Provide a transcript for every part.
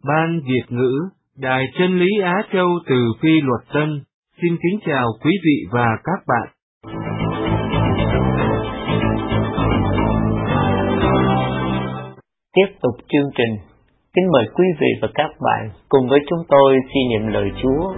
Ban Việt ngữ, Đài Chân lý Á Châu từ Phi Luật Tân, xin kính chào quý vị và các bạn. Tiếp tục chương trình, kính mời quý vị và các bạn cùng với chúng tôi suy niệm lời Chúa.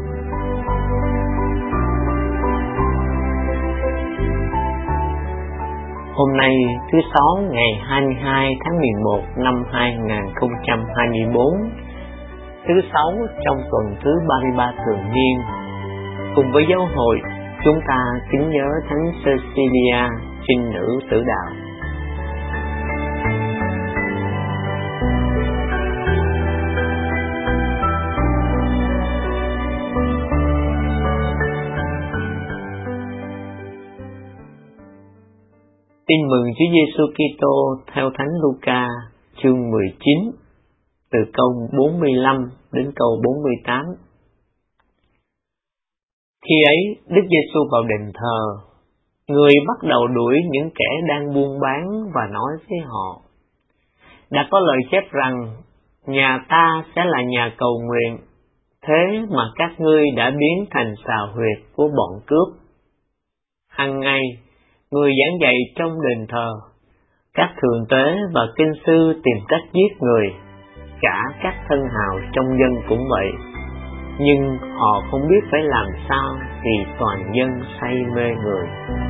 Hôm nay thứ Sáu ngày 22 tháng 11 năm 2024, thứ Sáu trong tuần thứ 33 thường niên. Cùng với giáo hội, chúng ta kính nhớ Thánh Cecilia, trinh nữ tử đạo. Tin mừng Chúa Giêsu Kitô theo Thánh Luca chương 19 từ câu 45 đến câu 48. Khi ấy, Đức Giêsu vào đền thờ, người bắt đầu đuổi những kẻ đang buôn bán và nói với họ: đã có lời chép rằng, nhà ta sẽ là nhà cầu nguyện, thế mà các ngươi đã biến thành xào huyệt của bọn cướp. Hằng ngày, người giảng dạy trong đền thờ, các thượng tế và kinh sư tìm cách giết người, cả các thân hào trong dân cũng vậy. Nhưng họ không biết phải làm sao vì toàn dân say mê người.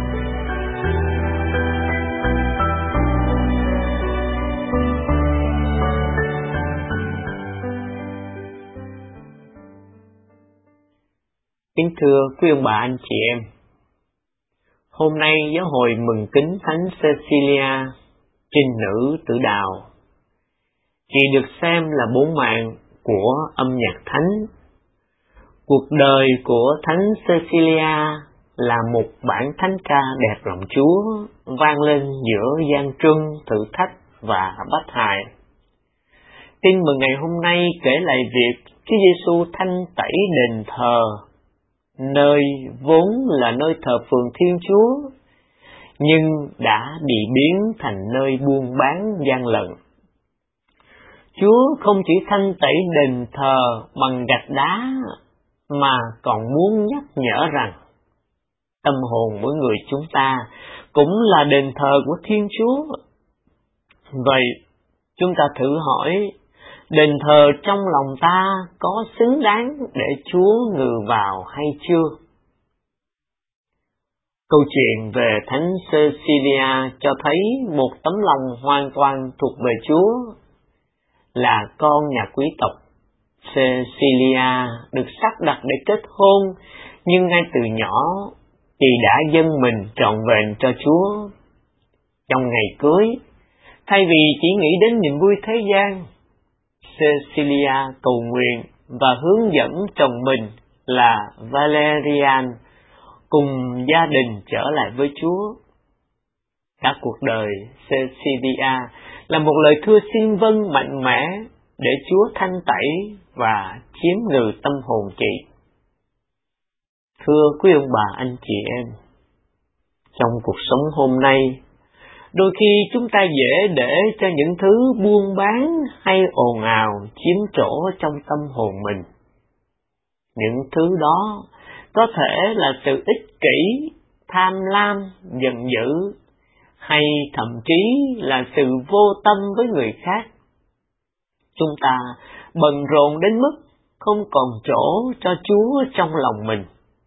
Kính thưa quý ông bà anh chị em, hôm nay giáo hội mừng kính Thánh Cecilia, trinh nữ tử đạo. Chị được xem là bố mạng của âm nhạc thánh. Cuộc đời của Thánh Cecilia là một bản thánh ca đẹp lòng Chúa, vang lên giữa gian truân, thử thách và bách hại. Tin mừng ngày hôm nay kể lại việc Chúa Giêsu thanh tẩy đền thờ, nơi vốn là nơi thờ phượng Thiên Chúa, nhưng đã bị biến thành nơi buôn bán gian lận. Chúa không chỉ thanh tẩy đền thờ bằng gạch đá, mà còn muốn nhắc nhở rằng tâm hồn mỗi người chúng ta cũng là đền thờ của Thiên Chúa. Vậy, chúng ta thử hỏi, đền thờ trong lòng ta có xứng đáng để Chúa ngự vào hay chưa? Câu chuyện về Thánh Cecilia cho thấy một tấm lòng hoàn toàn thuộc về Chúa. Là con nhà quý tộc, Cecilia được sắp đặt để kết hôn, nhưng ngay từ nhỏ, chị đã dâng mình trọn vẹn cho Chúa. Trong ngày cưới, thay vì chỉ nghĩ đến niềm vui thế gian, Cecilia cầu nguyện và hướng dẫn chồng mình là Valerian cùng gia đình trở lại với Chúa. Cả cuộc đời Cecilia là một lời thưa xin vâng mạnh mẽ để Chúa thanh tẩy và chiếm ngự tâm hồn chị. Thưa quý ông bà anh chị em, trong cuộc sống hôm nay, đôi khi chúng ta dễ để cho những thứ buôn bán hay ồn ào chiếm chỗ trong tâm hồn mình. Những thứ đó có thể là sự ích kỷ, tham lam, giận dữ, hay thậm chí là sự vô tâm với người khác. Chúng ta bận rộn đến mức không còn chỗ cho Chúa trong lòng mình.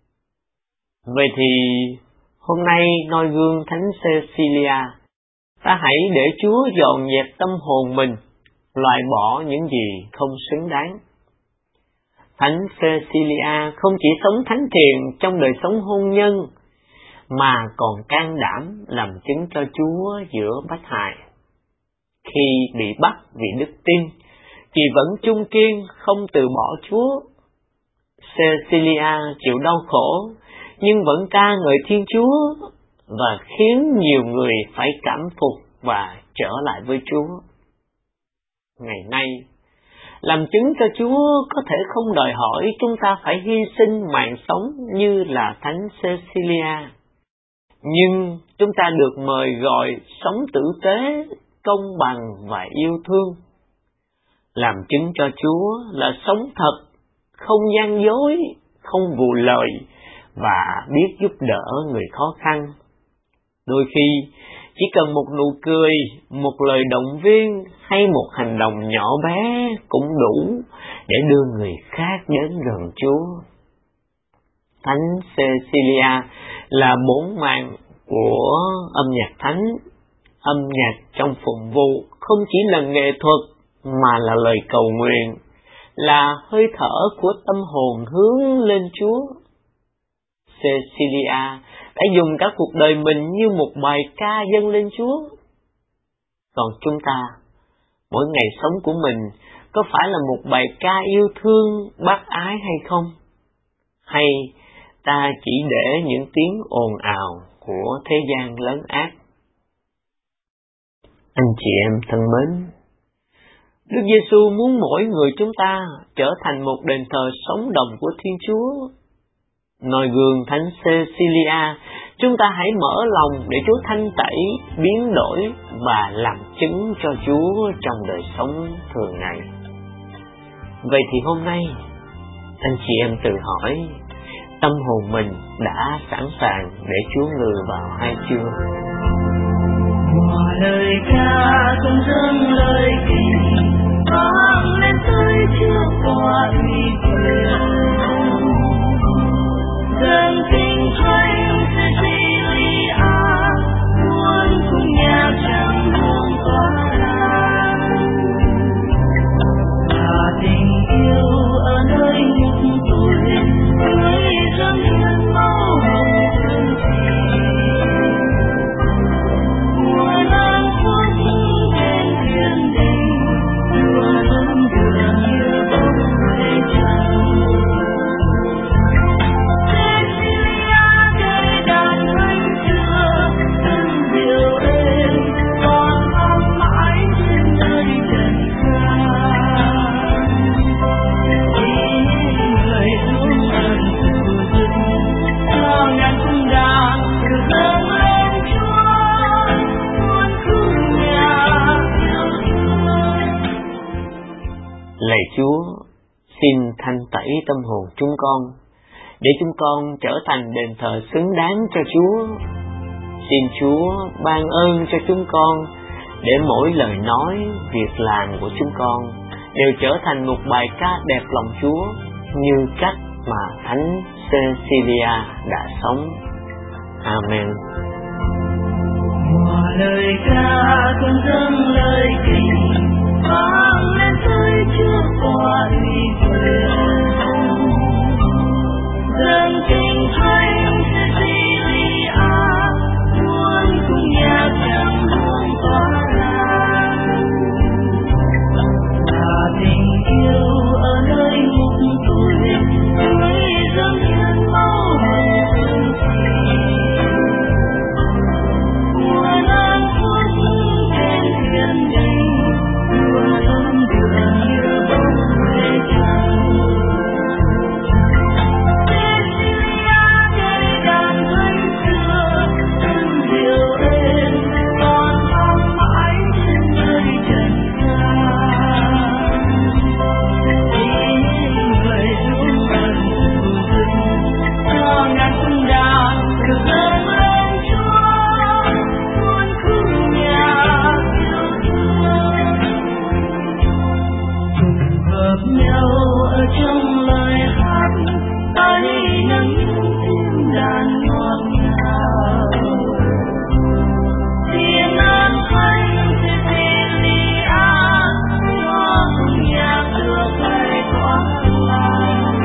Vậy thì hôm nay noi gương Thánh Cecilia, ta hãy để Chúa dọn dẹp tâm hồn mình, loại bỏ những gì không xứng đáng. Thánh Cecilia không chỉ sống thánh thiện trong đời sống hôn nhân, mà còn can đảm làm chứng cho Chúa giữa bách hại. Khi bị bắt vì đức tin, chị vẫn chung kiên không từ bỏ Chúa. Cecilia chịu đau khổ, nhưng vẫn ca ngợi Thiên Chúa, và khiến nhiều người phải cảm phục và trở lại với Chúa. Ngày nay, làm chứng cho Chúa có thể không đòi hỏi chúng ta phải hy sinh mạng sống như là Thánh Cecilia. Nhưng chúng ta được mời gọi sống tử tế, công bằng và yêu thương. làm chứng cho Chúa là sống thật, không gian dối, không vù lời và biết giúp đỡ người khó khăn. Đôi khi, chỉ cần một nụ cười, một lời động viên hay một hành động nhỏ bé cũng đủ để đưa người khác đến gần Chúa. Thánh Cecilia là bổn mạng của âm nhạc thánh. Âm nhạc trong phụng vụ không chỉ là nghệ thuật mà là lời cầu nguyện, là hơi thở của tâm hồn hướng lên Chúa. Cecilia đã dùng cả cuộc đời mình như một bài ca dâng lên Chúa. Còn chúng ta, mỗi ngày sống của mình có phải là một bài ca yêu thương, bác ái hay không? Hay ta chỉ để những tiếng ồn ào của thế gian lấn át? Anh chị em thân mến, Đức Giêsu muốn mỗi người chúng ta trở thành một đền thờ sống động của Thiên Chúa. Noi gương Thánh Cecilia, chúng ta hãy mở lòng để Chúa thanh tẩy, biến đổi và làm chứng cho Chúa trong đời sống thường ngày. Vậy thì hôm nay, anh chị em tự hỏi, tâm hồn mình đã sẵn sàng để Chúa ngự vào hay chưa? Hòa lời ca cùng dâng lời tình, vang lên tới Chúa qua uy quyền. Dâng tình thánh Cecilia, muốn cùng nhạc trăng hương tỏa lan. Và tình yêu ở nơi nhục tuổi, tươi dâng hiến máu hồng thương tình. Mùa nắng phút trên thiên đình, mùa lưng đường như bóng mây trắng. Lạy Chúa, xin thanh tẩy tâm hồn chúng con, để chúng con trở thành đền thờ xứng đáng cho Chúa. Xin Chúa ban ơn cho chúng con, để mỗi lời nói, việc làm của chúng con đều trở thành một bài ca đẹp lòng Chúa, như cách mà Thánh Cecilia đã sống. Amen. Hòa lời ca con dâng lời tình, vang lên tới Chúa qua uy quyền. Dâng tình thánh Cecilia, muốn cùng nhạc trăng hương tỏa lan. Và tình yêu ở nơi mục tuổi, tươi dâng hiến máu hồng thương tình. Mùa nắng phút trên thiên đình, mùa lưng đường như bóng mây trắng. Cecilia cây đàn thánh xưa, thân diệu êm còn vang mãi trên nơi trần gian. Ý người dung ẩn phù dưng, cho ngàn cung đàn được dâng lên Chúa, muôn khúc nhạc yêu thương. Cùng hợp nhau ở trong lời hát, ta đi nâng tiếng đàn ngọt ngào. Thiên an thánh Cecilia, cho cùng nhạc được bay tỏa lan.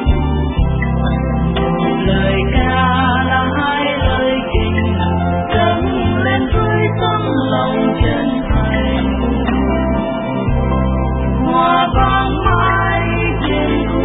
Một lời ca là hai lời tình, dâng lên với tấm lòng chân thành. Hòa vang mãi trên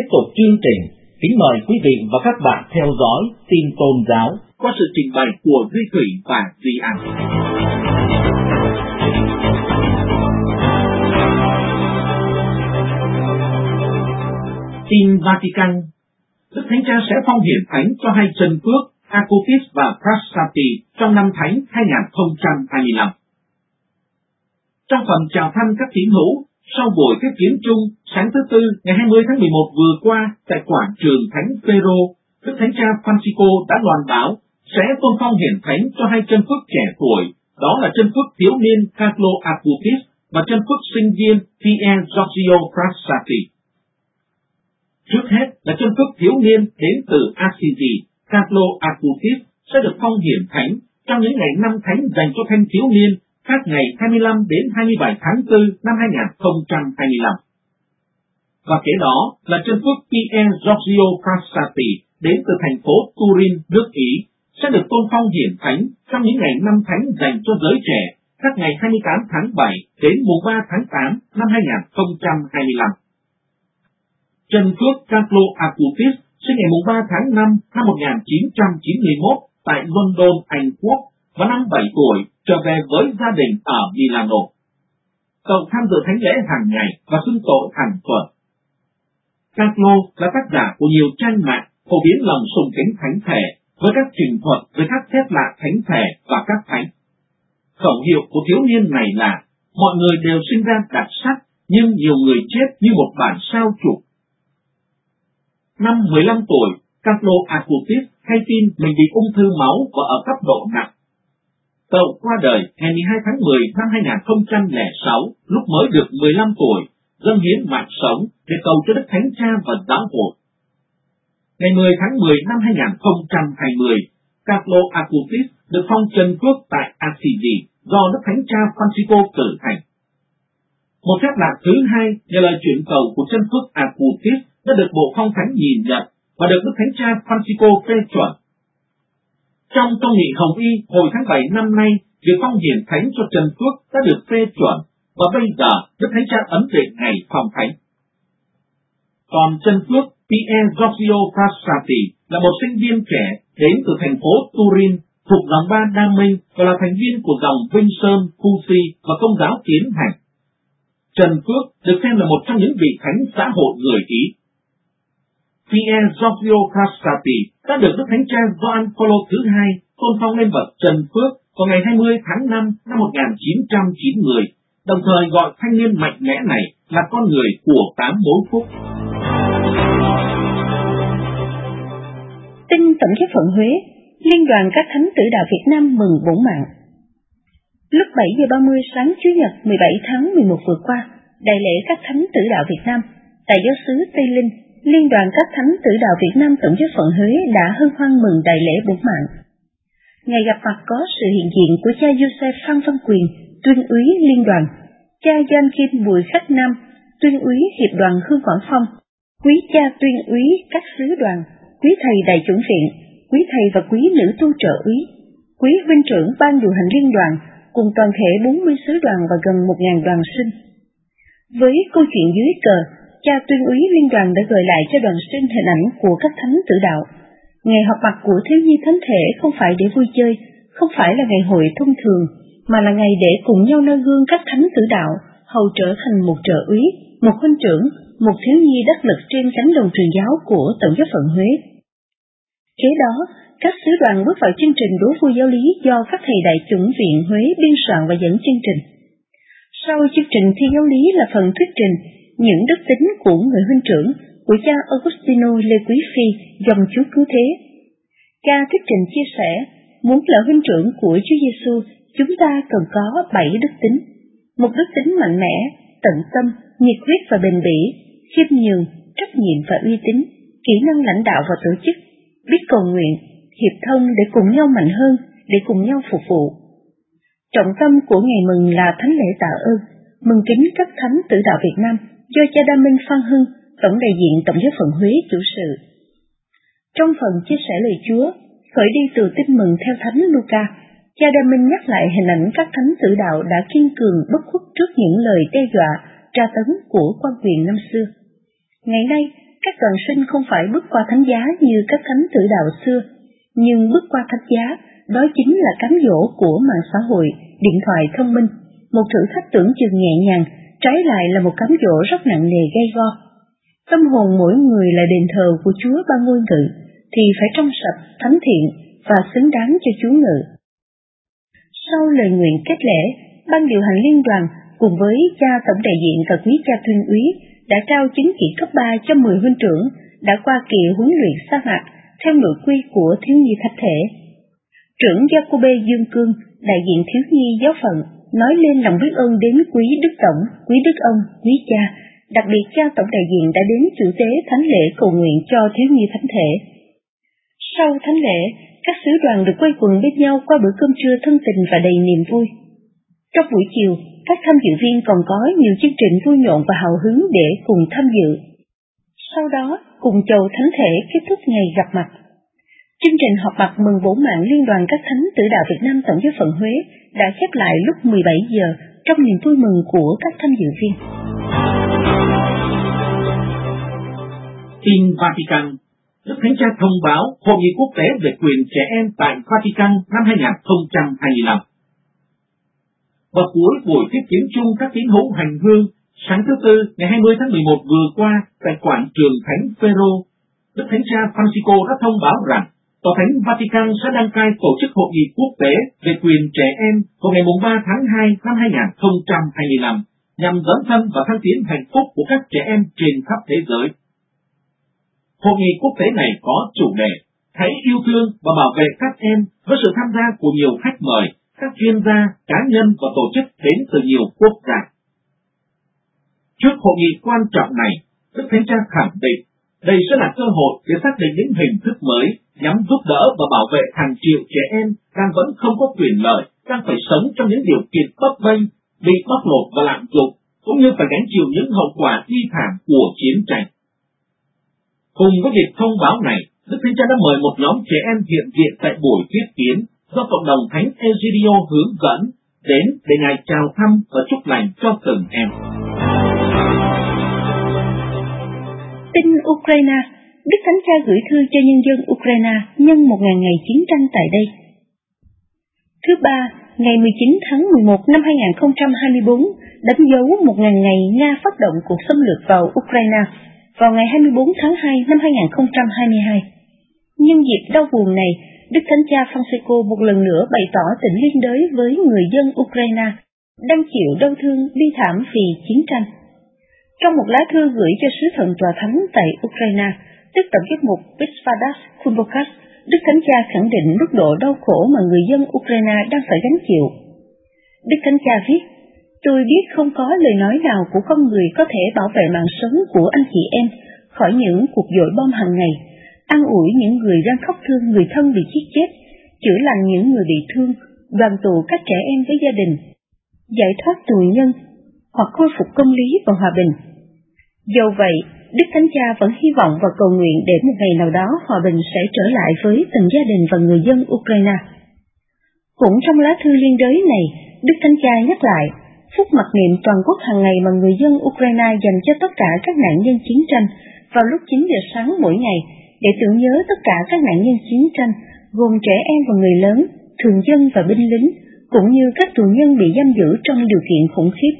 tiếp tục chương trình, kính mời quý vị và các bạn theo dõi tin tôn giáo qua sự trình bày của Duy Thủy và Duy An. Tin Vatican. Đức Thánh Cha sẽ phong hiển thánh cho hai chân phước Acutis và Prasati trong năm Thánh 2025. Trong phần chào thăm các tín hữu, sau buổi tiếp kiến chung sáng thứ Tư ngày 20 tháng 11 vừa qua tại quảng trường Thánh Phêrô, Đức Thánh Cha Francisco đã loan báo sẽ tôn phong hiển thánh cho hai chân phước trẻ tuổi, đó là chân phước thiếu niên Carlo Acutis và chân phước sinh viên Pier Giorgio Frassati. Trước hết là chân phước thiếu niên đến từ Assisi, Carlo Acutis sẽ được phong hiển thánh trong những ngày năm thánh dành cho thanh thiếu niên các ngày 25 đến 27 tháng 4 năm 2025. Và kế đó là chân phước Pier Giorgio Frassati đến từ thành phố Turin, nước Ý, sẽ được tôn phong hiển thánh trong những ngày năm thánh dành cho giới trẻ các ngày 28 tháng 7 đến mùng 3 tháng 8 năm 2025. Chân phước Carlo Acutis sinh ngày mùng 3 tháng 5 năm 1991 tại London, Anh Quốc, và năm 7 tuổi trở về với gia đình ở Milano. Cậu tham dự thánh lễ hàng ngày và xưng tội hàng tuần. Carlo là tác giả của nhiều trang mạng phổ biến lòng sùng kính thánh thể với các trình thuật về các phép lạ thánh thể và các thánh. Khẩu hiệu của thiếu niên này là mọi người đều sinh ra đặc sắc, nhưng nhiều người chết như một bản sao chụp. Năm 15 tuổi, Carlo Acutis hay tin mình bị ung thư máu và ở cấp độ nặng. Cậu qua đời ngày 12 tháng 10 năm 2006, lúc mới được 15 tuổi, dâng hiến mạng sống để cầu cho Đức Thánh Cha và giáo hội. Ngày 10 tháng 10 năm 2020, Carlo Acutis được phong chân phước tại Assisi do Đức Thánh Cha Francisco cử hành. Một phép lạ thứ hai nhờ lời chuyển cầu của chân phước Acutis đã được Bộ Phong Thánh nhìn nhận và được Đức Thánh Cha Francisco phê chuẩn. Trong tông nghị Hồng Y hồi tháng 7 năm nay, việc phong hiển thánh cho chân phước đã được phê chuẩn và bây giờ Đức Thánh Cha ấn định ngày phong thánh. Còn chân phước Pier Giorgio Frassati là một sinh viên trẻ đến từ thành phố Turin thuộc dòng Ba Đa Minh và là thành viên của dòng Vinh Sơn, Fusi và Công giáo Tiến Hành. Trần Phước được xem là một trong những vị thánh xã hội người Ý. Pier Giorgio Frassati đã được Đức Thánh Cha Gioan Phaolô thứ hai tôn phong lên bậc Trần Phước vào ngày 20 tháng 5 năm 1990, đồng thời gọi thanh niên mạnh mẽ này là con người của 8 mối phúc. Tin Tổng giáo phận Huế, Liên đoàn các thánh tử đạo Việt Nam mừng bổn mạng. Lúc 7 giờ 30 sáng Chủ nhật 17 tháng 11 vừa qua, đại lễ các thánh tử đạo Việt Nam tại giáo xứ Tây Linh, Liên đoàn các thánh tử đạo Việt Nam Tổng giáo phận Huế đã hân hoan mừng đại lễ bổn mạng. Ngày gặp mặt có sự hiện diện của cha Giuse Phan Văn Quyền, tuyên úy liên đoàn, cha Doan Kim Bùi Khách Nam, tuyên úy hiệp đoàn Hương Quảng Phong, quý cha tuyên úy các sứ đoàn, quý thầy đại chủng viện, quý thầy và quý nữ tu trợ úy, quý huynh trưởng ban điều hành liên đoàn, cùng toàn thể 40 sứ đoàn và gần 1.000 đoàn sinh. Với câu chuyện dưới cờ, cha tuyên úy liên đoàn đã gợi lại cho đoàn sinh hình ảnh của các thánh tử đạo. Ngày họp mặt của thiếu nhi thánh thể không phải để vui chơi, không phải là ngày hội thông thường, mà là ngày để cùng nhau noi gương các thánh tử đạo, hầu trở thành một trợ úy, một huynh trưởng, một thiếu nhi đắc lực trên cánh đồng truyền giáo của Tổng giáo phận Huế. Kế đó, các sứ đoàn bước vào chương trình đố vui giáo lý do các thầy đại chủng viện Huế biên soạn và dẫn chương trình. Sau chương trình thi giáo lý là phần thuyết trình những đức tính của người huynh trưởng của cha Augustino Lê Quý Phi, dòng Chúa Cứu Thế. Cha thuyết trình chia sẻ, muốn là huynh trưởng của Chúa Giêsu, chúng ta cần có 7 đức tính. Một đức tính mạnh mẽ, tận tâm, nhiệt huyết và bền bỉ, khiêm nhường, trách nhiệm và uy tín, kỹ năng lãnh đạo và tổ chức, biết cầu nguyện, hiệp thông để cùng nhau mạnh hơn, để cùng nhau phục vụ. Trọng tâm của ngày mừng là thánh lễ tạ ơn, mừng kính các thánh tử đạo Việt Nam do cha Đa Minh Phan Hưng, tổng đại diện Tổng giáo phận Huế chủ sự. Trong phần chia sẻ lời Chúa, khởi đi từ tin mừng theo Thánh Luca, cha Đa Minh nhắc lại hình ảnh các thánh tử đạo đã kiên cường bất khuất trước những lời đe dọa, tra tấn của quan quyền năm xưa. Ngày nay, Các đoàn sinh không phải bước qua thánh giá như các thánh tử đạo xưa, nhưng bước qua thánh giá, đó chính là cám dỗ của mạng xã hội, điện thoại thông minh, một thử thách tưởng chừng nhẹ nhàng, trái lại là một cám dỗ rất nặng nề gay go. Tâm hồn mỗi người là đền thờ của Chúa Ba Ngôi Ngự, thì phải trong sạch, thánh thiện và xứng đáng cho Chúa ngự. Sau lời nguyện kết lễ, ban điều hành liên đoàn cùng với cha tổng đại diện và quý cha tuyên úy đã trao chứng chỉ cấp 3 cho 10 huynh trưởng đã qua kỳ huấn luyện sa mạc theo nội quy của thiếu nhi thánh thể. Trưởng Giacôbê Dương Cương, đại diện thiếu nhi giáo phận, nói lên lòng biết ơn đến quý đức tổng, quý đức ông, quý cha, đặc biệt cha tổng đại diện đã đến chủ tế thánh lễ cầu nguyện cho thiếu nhi thánh thể. Sau thánh lễ, các sứ đoàn được quây quần bên nhau qua bữa cơm trưa thân tình và đầy niềm vui. Trong buổi chiều, các tham dự viên còn có nhiều chương trình vui nhộn và hào hứng để cùng tham dự. Sau đó, cùng chầu thánh thể kết thúc ngày gặp mặt. Chương trình họp mặt mừng bổ mạng Liên đoàn các thánh tử đạo Việt Nam tổng giáo phận Huế đã khép lại lúc 17 giờ trong niềm vui mừng của các tham dự viên. Tin Vatican. Đức Thánh Cha thông báo Hội nghị quốc tế về quyền trẻ em tại Vatican năm 2025. Vào cuối buổi tiếp kiến chung các tín hữu hành hương sáng thứ Tư ngày 20 tháng 11 vừa qua tại quảng trường Thánh Phêrô, Đức Thánh Cha Francisco đã thông báo rằng Tòa Thánh Vatican sẽ đăng cai tổ chức Hội nghị quốc tế về quyền trẻ em vào ngày 3 tháng 2 năm 2025 nhằm dấn thân và thăng tiến hạnh phúc của các trẻ em trên khắp thế giới. Hội nghị quốc tế này có chủ đề Hãy yêu thương và bảo vệ các em với sự tham gia của nhiều khách mời, các chuyên gia, cá nhân và tổ chức đến từ nhiều quốc gia. Trước hội nghị quan trọng này, Đức Thánh Cha khẳng định đây sẽ là cơ hội để xác định những hình thức mới nhằm giúp đỡ và bảo vệ hàng triệu trẻ em đang vẫn không có quyền lợi, đang phải sống trong những điều kiện bấp bênh, bị bóc lột và lạm dụng, cũng như phải gánh chịu những hậu quả bi thảm của chiến tranh. Cùng với việc thông báo này, Đức Thánh Cha đã mời một nhóm trẻ em hiện diện tại buổi tiếp kiến do cộng đồng Thánh Egidio hướng dẫn đến để Ngài chào thăm và chúc lành cho từng em. Tin Ukraine. Đức Thánh Cha gửi thư cho nhân dân Ukraine nhân 1.000 ngày chiến tranh tại đây. Thứ Ba, ngày 19 tháng 11 năm 2024, đánh dấu 1.000 ngày Nga phát động cuộc xâm lược vào Ukraine vào ngày 24 tháng 2 năm 2022. Nhân dịp đau buồn này, Đức Thánh Cha Francisco một lần nữa bày tỏ tình liên đới với người dân Ukraine đang chịu đau thương bi thảm vì chiến tranh. Trong một lá thư gửi cho sứ thần tòa thánh tại Ukraine, tức tổng giám mục Visvadas Kulbokas, Đức Thánh Cha khẳng định mức độ đau khổ mà người dân Ukraine đang phải gánh chịu. Đức Thánh Cha viết: Tôi biết không có lời nói nào của con người có thể bảo vệ mạng sống của anh chị em khỏi những cuộc dội bom hàng ngày, an ủi những người đang khóc thương người thân bị giết chết, chữa lành những người bị thương, đoàn tụ các trẻ em với gia đình, giải thoát tù nhân, hoặc khôi phục công lý và hòa bình. Dẫu vậy, Đức Thánh Cha vẫn hy vọng và cầu nguyện để một ngày nào đó hòa bình sẽ trở lại với từng gia đình và người dân Ukraine. Cũng trong lá thư liên đới này, Đức Thánh Cha nhắc lại phút mặc niệm toàn quốc hàng ngày mà người dân Ukraine dành cho tất cả các nạn nhân chiến tranh vào lúc 9 giờ sáng mỗi ngày, để tưởng nhớ tất cả các nạn nhân chiến tranh, gồm trẻ em và người lớn, thường dân và binh lính, cũng như các tù nhân bị giam giữ trong điều kiện khủng khiếp.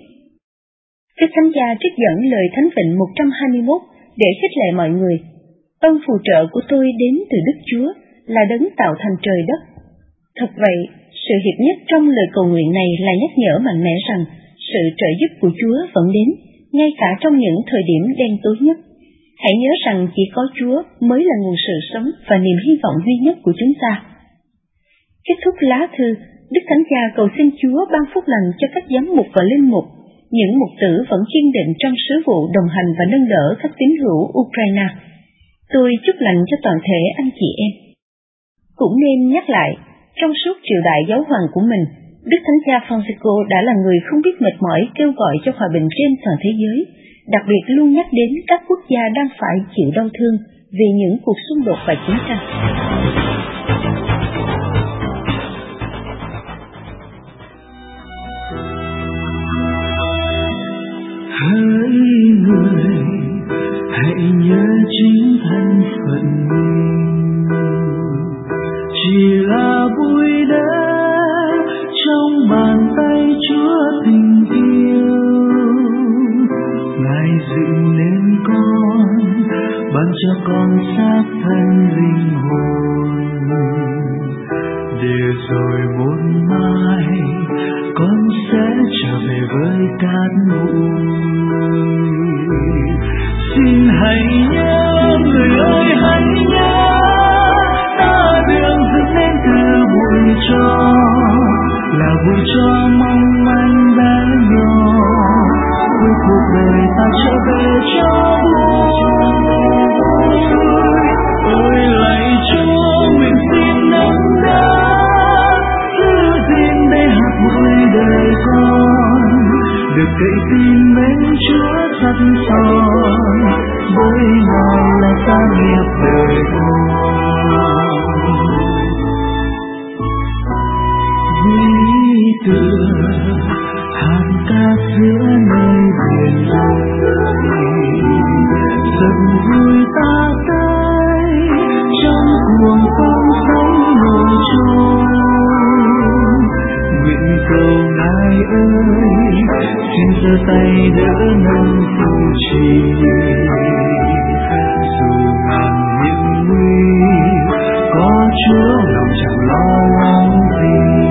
Đức Thánh Cha trích dẫn lời Thánh Vịnh 121 để khích lệ mọi người: Ơn phù trợ của tôi đến từ Đức Chúa, là đấng tạo thành trời đất. Thật vậy, sự hiệp nhất trong lời cầu nguyện này là nhắc nhở mạnh mẽ rằng sự trợ giúp của Chúa vẫn đến, ngay cả trong những thời điểm đen tối nhất. Hãy nhớ rằng chỉ có Chúa mới là nguồn sự sống và niềm hy vọng duy nhất của chúng ta. Kết thúc lá thư, Đức Thánh Cha cầu xin Chúa ban phúc lành cho các giám mục và linh mục, những mục tử vẫn kiên định trong sứ vụ đồng hành và nâng đỡ các tín hữu Ukraine. Tôi chúc lành cho toàn thể anh chị em. Cũng nên nhắc lại, trong suốt triều đại giáo hoàng của mình, Đức Thánh Cha Francisco đã là người không biết mệt mỏi kêu gọi cho hòa bình trên toàn thế giới, đặc biệt luôn nhắc đến các quốc gia đang phải chịu đau thương vì những cuộc xung đột và chiến tranh. Hỡi người, hãy nhớ chỉ là vui đến trong bàn tay Chúa tình yêu. Ngài dựng nên con, ban cho con xác thân linh hồn, để rồi một mai con sẽ trở về với cát bụi. Xin hãy nhớ, người ơi hãy nhớ, ta đường dựng nên từ bụi tro, là bụi tro mong manh bé nhỏ. Cuối cuộc đời ta trở về cho vui. Ôi lạy Chúa, nguyện xin nâng đỡ, giữ gìn để hạt bụi đời con được cậy tin mến Chúa sắt son, với Ngài là gia nghiệp đời con. Ví tựa hạt cát giữa nơi biển rơi, dần vui ta tới trong cuồng phong sóng nổi trôi. Nguyện cầu Ngài ơi, xin giơ tay đỡ nâng phù trì, dù ngàn hiểm nguy có Chúa lòng chẳng lo lắng gì.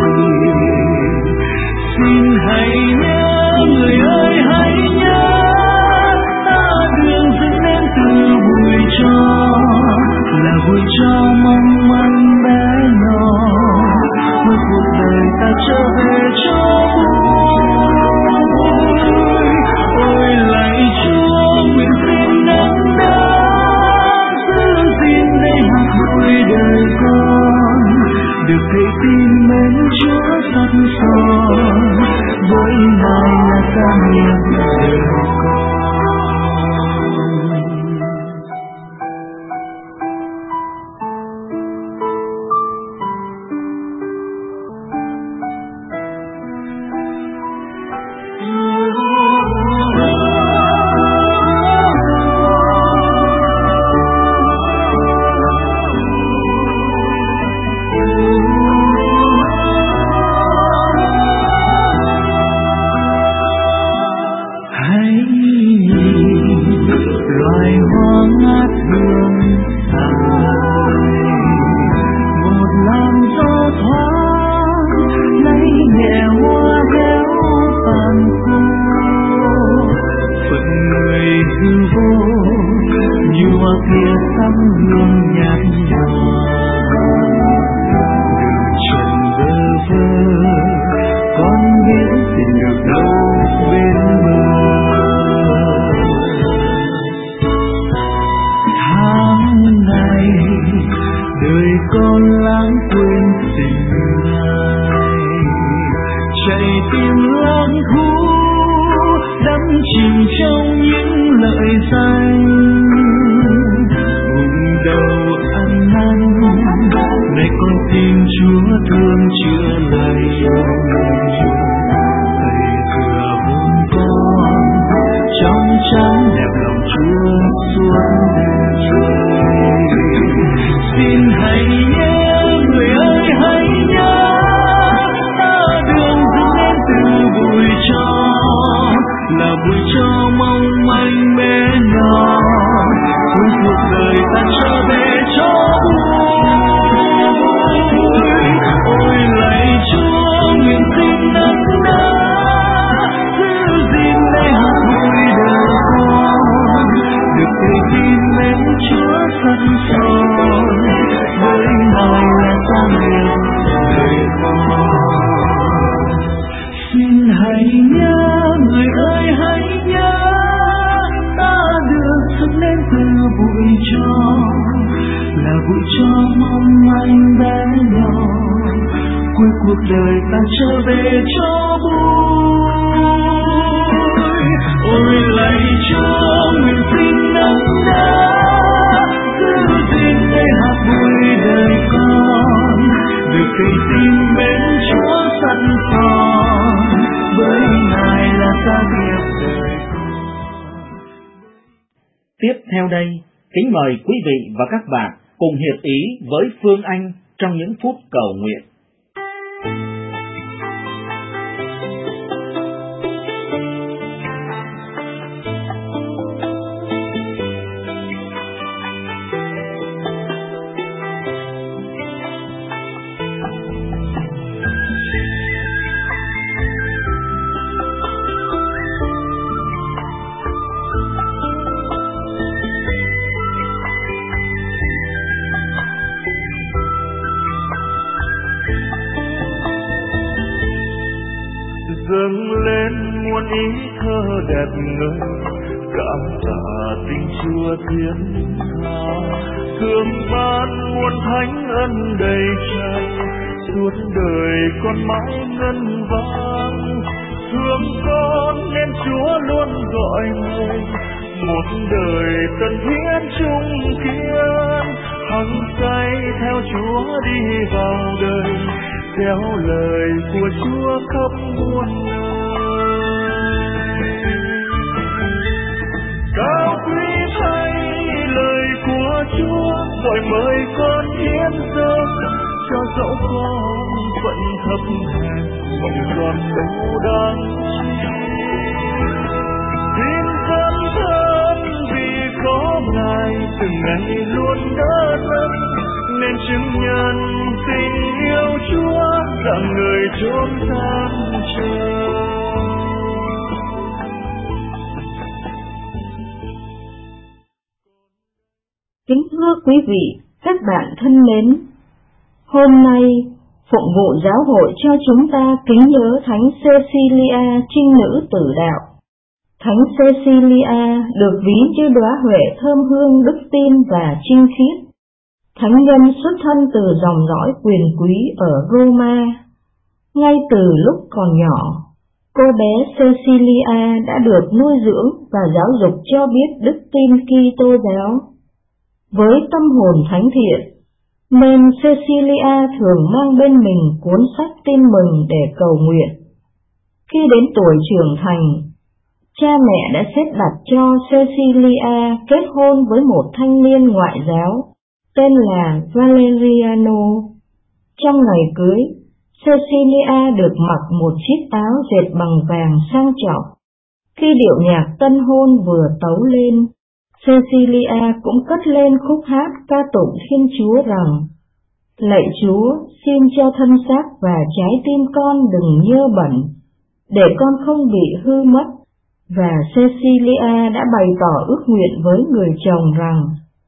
Xin hãy nhớ, người ơi hãy nhớ, ta đường dựng nên từ bụi tro, là bụi tro mong manh bé nhỏ. Cuối cuộc đời ta trở về cho vui. Ôi lạy Chúa, nguyện xin nâng đỡ, giữ gìn để hạt bụi đời con được cậy tin mến Chúa sắt son, với Ngài là gia nghiệp đời con. Cuộc đời ta trở về cho vui. Ôi lạy Chúa, nguyện xin nâng đỡ, giữ gìn để hạt bụi đời con được cậy tin mến Chúa sắt son, với Ngài là gia nghiệp đời con. Tiếp theo đây, kính mời quý vị và các bạn cùng hiệp ý với Phương Anh trong những phút cầu nguyện. Dâng lên muôn ý thơ đẹp ngời, cảm tạ tình Chúa thiên tha, thương ban muôn thánh ân đầy tràn, suốt đời con mãi ngân vang. Thương con nên Chúa luôn gọi người, một đời tận hiến chung kiên, hăng say theo Chúa đi vào đời, theo lời của Chúa khắp muôn nơi. Cao quý thay lời của Chúa gọi mời con hiến dâng, cho dẫu con vẫn thấp hèn không còn đâu đáng chi. Xin dâng thân vì có Ngài từng ngày luôn đỡ đần, nên chứng nhân tình yêu Chúa rằng người chốn gian chờ. Kính thưa quý vị, các bạn thân mến, hôm nay phụng vụ giáo hội cho chúng ta kính nhớ Thánh Cecilia trinh nữ tử đạo. Thánh Cecilia được ví như đóa huệ thơm hương đức tin và trinh khiết. Thánh nhân xuất thân từ dòng dõi quyền quý ở Roma. Ngay từ lúc còn nhỏ, cô bé Cecilia đã được nuôi dưỡng và giáo dục cho biết đức tin Kitô giáo. Với tâm hồn thánh thiện, nên Cecilia thường mang bên mình cuốn sách Tin mừng để cầu nguyện. Khi đến tuổi trưởng thành, cha mẹ đã xếp đặt cho Cecilia kết hôn với một thanh niên ngoại giáo tên là Valeriano. Trong ngày cưới, Cecilia được mặc một chiếc áo dệt bằng vàng sang trọng. Khi điệu nhạc tân hôn vừa tấu lên, Cecilia cũng cất lên khúc hát ca tụng Thiên Chúa rằng: Lạy Chúa, xin cho thân xác và trái tim con đừng nhơ bẩn, để con không bị hư mất. Và Cecilia đã bày tỏ ước nguyện với người chồng rằng: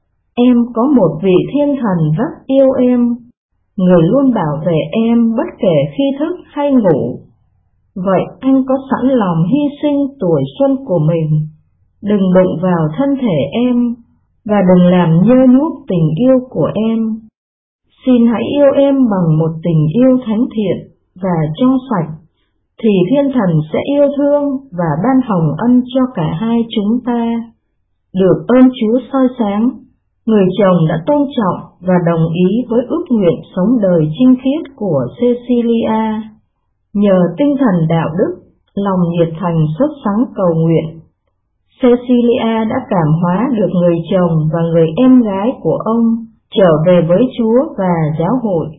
Em có một vị thiên thần rất yêu em, người luôn bảo vệ em bất kể khi thức hay ngủ. Vậy anh có sẵn lòng hy sinh tuổi xuân của mình, đừng đụng vào thân thể em, và đừng làm nhơ nhuốc tình yêu của em. Xin hãy yêu em bằng một tình yêu thánh thiện và trong sạch, thì thiên thần sẽ yêu thương và ban hồng ân cho cả hai chúng ta. Được ơn Chúa soi sáng, người chồng đã tôn trọng và đồng ý với ước nguyện sống đời chinh khiết của Cecilia. Nhờ tinh thần đạo đức, lòng nhiệt thành sốt sắng cầu nguyện, Cecilia đã cảm hóa được người chồng và người em gái của ông trở về với Chúa và giáo hội.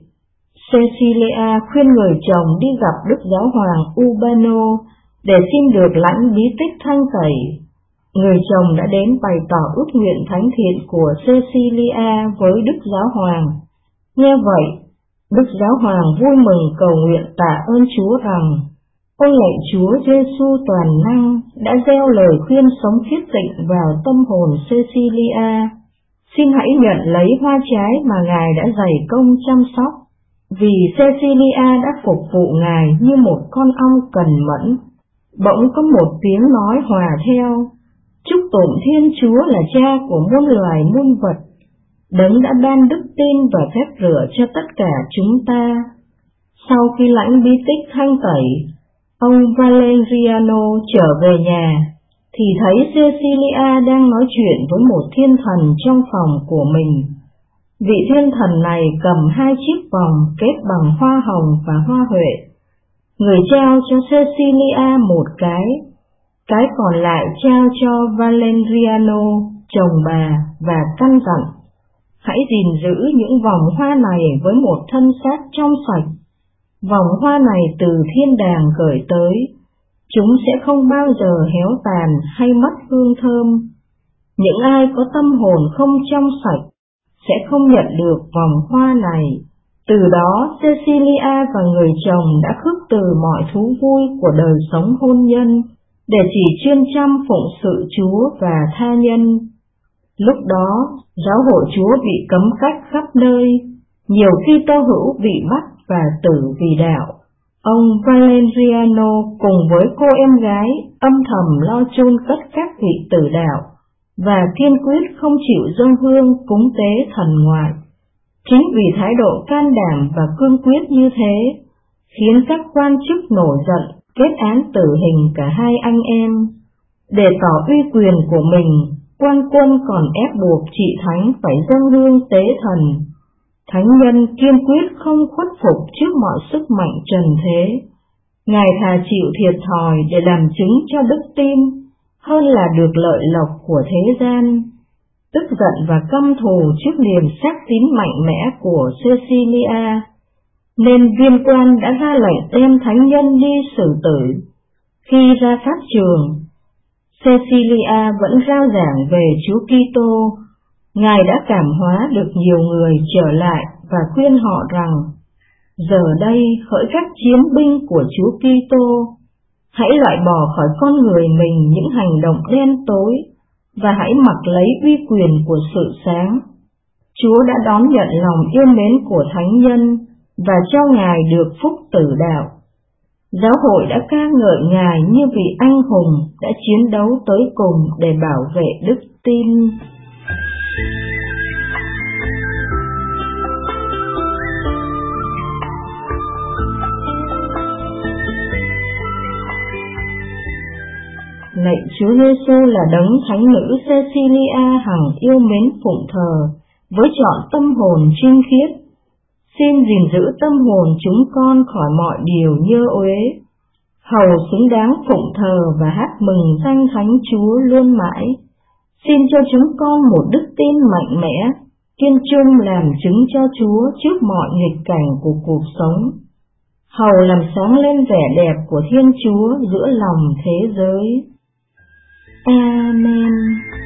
Cecilia khuyên người chồng đi gặp Đức Giáo hoàng Urbano để xin được lãnh bí tích thanh tẩy. Người chồng đã đến bày tỏ ước nguyện thánh thiện của Cecilia với Đức Giáo hoàng. Nghe vậy, Đức Giáo hoàng vui mừng cầu nguyện tạ ơn Chúa rằng: Ôi lạy Chúa Giêsu toàn năng đã gieo lời khuyên sống khiết tịnh vào tâm hồn Cecilia. Xin hãy nhận lấy hoa trái mà Ngài đã dày công chăm sóc, vì Cecilia đã phục vụ Ngài như một con ong cần mẫn. Bỗng có một tiếng nói hòa theo: Chúc tụng Thiên Chúa là Cha của muôn loài muôn vật, Đấng đã ban đức tin và phép rửa cho tất cả chúng ta. Sau khi lãnh bí tích thanh tẩy, ông Valeriano trở về nhà, thì thấy Cecilia đang nói chuyện với một thiên thần trong phòng của mình. Vị thiên thần này cầm 2 chiếc vòng kết bằng hoa hồng và hoa huệ. Người trao cho Cecilia một cái còn lại trao cho Valeriano, chồng bà, và căn dặn: Hãy gìn giữ những vòng hoa này với một thân xác trong sạch. Vòng hoa này từ thiên đàng gửi tới, chúng sẽ không bao giờ héo tàn hay mất hương thơm. Những ai có tâm hồn không trong sạch sẽ không nhận được vòng hoa này. Từ đó Cecilia và người chồng đã khước từ mọi thú vui của đời sống hôn nhân để chỉ chuyên chăm phụng sự Chúa và tha nhân. Lúc đó, giáo hội Chúa bị cấm cách khắp nơi, nhiều Kitô hữu bị bắt và tử vì đạo. Ông Valeriano cùng với cô em gái âm thầm lo chôn cất các vị tử đạo và kiên quyết không chịu dâng hương cúng tế thần ngoại. Chính vì thái độ can đảm và cương quyết như thế, khiến các quan chức nổi giận kết án tử hình cả hai anh em. Để tỏ uy quyền của mình, quan quân còn ép buộc chị Thánh phải dâng hương tế thần. Thánh nhân kiên quyết không khuất phục trước mọi sức mạnh trần thế. Ngài thà chịu thiệt thòi để làm chứng cho đức tin, hơn là được lợi lộc của thế gian. Tức giận và căm thù trước niềm xác tín mạnh mẽ của Cecilia, nên viên quan đã ra lệnh đem thánh nhân đi xử tử. Khi ra pháp trường, Cecilia vẫn rao giảng về Chúa Kitô. Ngài đã cảm hóa được nhiều người trở lại và khuyên họ rằng, giờ đây hỡi các chiến binh của Chúa Kitô, hãy loại bỏ khỏi con người mình những hành động đen tối và hãy mặc lấy uy quyền của sự sáng. Chúa đã đón nhận lòng yêu mến của thánh nhân và cho Ngài được phúc tử đạo. Giáo hội đã ca ngợi Ngài như vị anh hùng đã chiến đấu tới cùng để bảo vệ đức tin. Lạy Chúa Giêsu là đấng thánh nữ Cecilia hằng yêu mến phụng thờ với trọn tâm hồn trinh khiết. Xin gìn giữ tâm hồn chúng con khỏi mọi điều nhơ uế, hầu xứng đáng phụng thờ và hát mừng danh Thánh Chúa luôn mãi. Xin cho chúng con một đức tin mạnh mẽ, kiên trung làm chứng cho Chúa trước mọi nghịch cảnh của cuộc sống, hầu làm sáng lên vẻ đẹp của Thiên Chúa giữa lòng thế giới. Amen.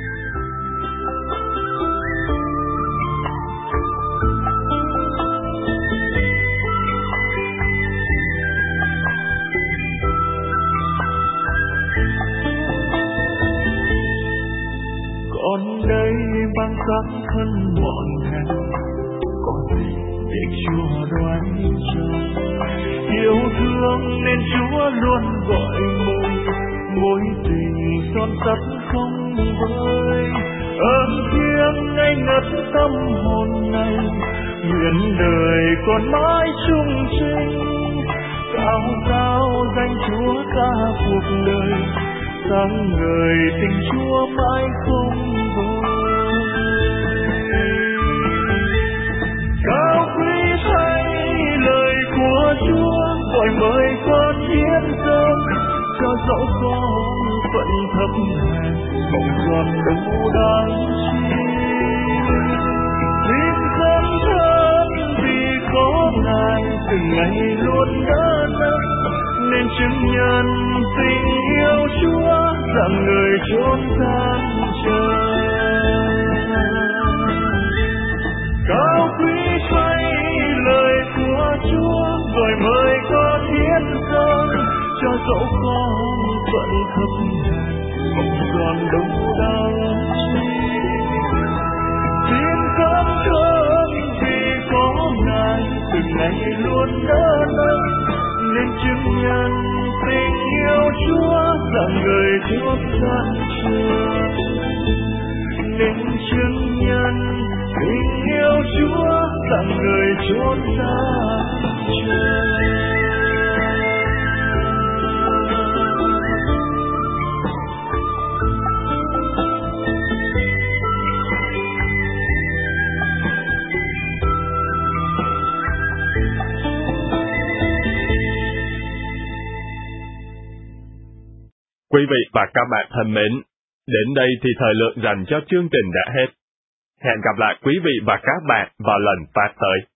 Con đây mang xác thân mọn hèn, có gì để Chúa đoán cho. Yêu thương nên Chúa luôn gọi mối tình son sắt không vơi. Ơn thiêng ngây ngất tâm hồn này, nguyện đời còn mãi chung trinh. Cao cao danh Chúa cả cuộc đời, sáng ngời tình Chúa mãi không vơi. Cao quý thay lời của Chúa, gọi mời con hiến dâng, cho dẫu con phận thấp hèn, không còn đủ đáng chi. Xin dân thân vì có Ngài, từng ngày luôn đỡ nâng, nên chứng nhân tình yêu Chúa rằng người chốn gian trời. Cao quý thay lời của Chúa, gọi mời con hiến dâng, cho dẫu con phận thấp hèn, không còn đủ đáng chi. Xin cảm ơn vì có Ngài, từng ngày luôn đỡ nâng, nên chứng nhân tình yêu Chúa rằng người chốn gian trời. Nên chứng nhân tình yêu Chúa rằng người chốn gian trời. Quý vị và các bạn thân mến, đến đây thì thời lượng dành cho chương trình đã hết. Hẹn gặp lại quý vị và các bạn vào lần phát tới.